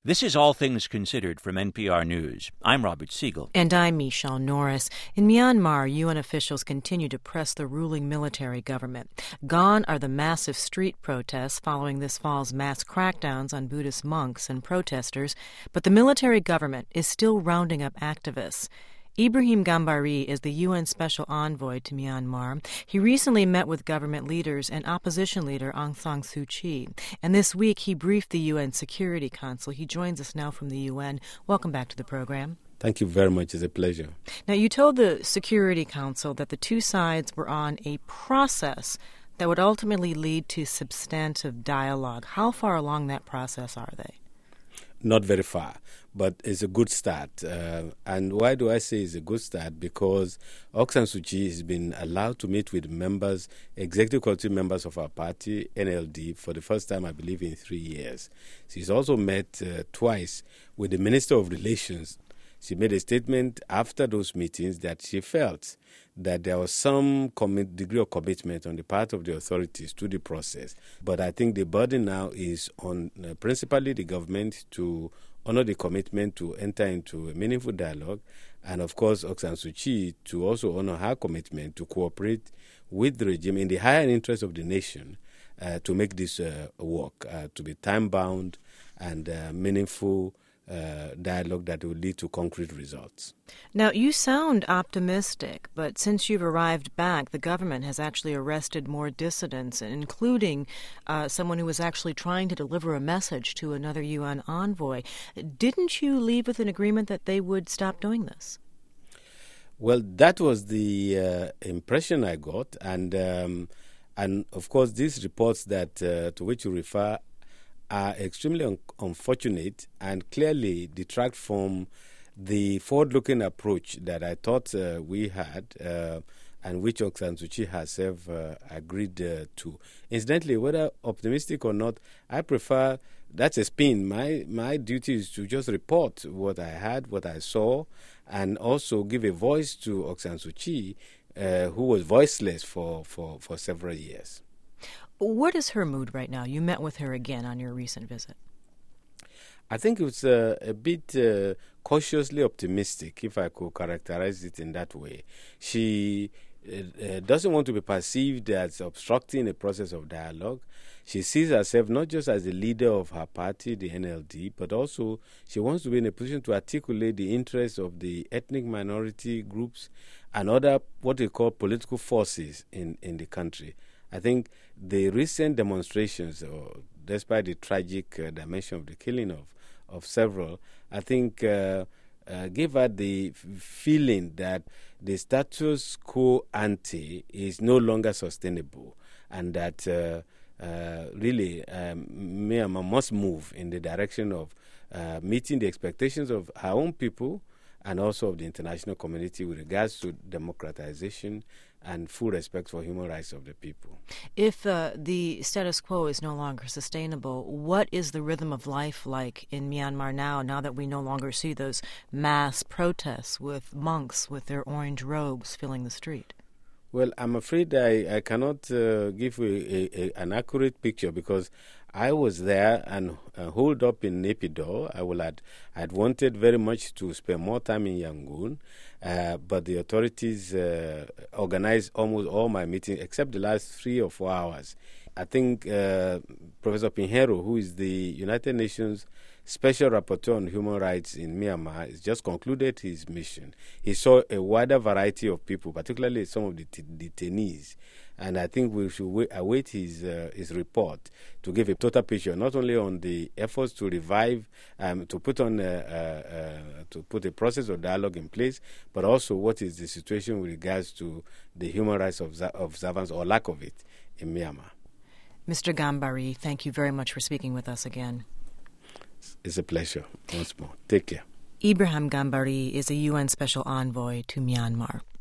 This is All Things Considered from NPR News. I'm Robert Siegel. And I'm Michelle Norris. In Myanmar, UN officials continue to press the ruling military government. Gone are the massive street protests following this fall's mass crackdowns on Buddhist monks and protesters, but the military government is still rounding up activists. Ibrahim Gambari is the UN Special Envoy to Myanmar. He recently met with government leaders and opposition leader Aung San Suu Kyi. And this week he briefed the UN Security Council. He joins us now from the UN. Welcome back to the program. Thank you very much. It's a pleasure. Now, you told the Security Council that the two sides were on a process that would ultimately lead to substantive dialogue. How far along that process are they? Not very far, but it's a good start. And why do I say it's a good start? Because Aung San Suu Kyi has been allowed to meet with members, executive committee members of our party, NLD, for the first time, I believe, in 3 years. She's also met twice with the Minister of Relations. She made a statement after those meetings that she felt that there was some degree of commitment on the part of the authorities to the process. But I think the burden now is on principally the government to honor the commitment to enter into a meaningful dialogue, and of course Aung San Suu Kyi to also honor her commitment to cooperate with the regime in the higher interest of the nation to make this work, to be time-bound and meaningful dialogue that will lead to concrete results. Now, you sound optimistic, but since you've arrived back, the government has actually arrested more dissidents, including someone who was actually trying to deliver a message to another UN envoy. Didn't you leave with an agreement that they would stop doing this? Well, that was the impression I got, and of course these reports that to which you refer are extremely unfortunate and clearly detract from the forward-looking approach that I thought we had and which Aung San Suu Kyi herself agreed to. Incidentally, whether optimistic or not, I prefer, that's a spin. My duty is to just report what I had, what I saw, and also give a voice to Aung San Suu Kyi, who was voiceless for several years. What is her mood right now? You met with her again on your recent visit. I think it was a bit cautiously optimistic, if I could characterize it in that way. She doesn't want to be perceived as obstructing a process of dialogue. She sees herself not just as the leader of her party, the NLD, but also she wants to be in a position to articulate the interests of the ethnic minority groups and other what they call political forces in the country. I think the recent demonstrations, despite the tragic dimension of the killing of several, I think gave her the feeling that the status quo ante is no longer sustainable, and that really Myanmar must move in the direction of meeting the expectations of her own people and also of the international community with regards to democratization and full respect for human rights of the people. If the status quo is no longer sustainable, what is the rhythm of life like in Myanmar now that we no longer see those mass protests with monks with their orange robes filling the street? Well, I'm afraid I cannot give you an accurate picture because I was there and holed up in Naypyidaw. I'd wanted very much to spend more time in Yangon, but the authorities organized almost all my meetings except the last 3 or 4 hours. I think Professor Pinheiro, who is the United Nations Special Rapporteur on Human Rights in Myanmar, has just concluded his mission. He saw a wider variety of people, particularly some of the detainees. And I think we should await his report to give a total picture, not only on the efforts to revive, to put a process of dialogue in place, but also what is the situation with regards to the human rights observance or lack of it in Myanmar. Mr. Gambari, thank you very much for speaking with us again. It's a pleasure once more. Take care. Ibrahim Gambari is a UN Special Envoy to Myanmar.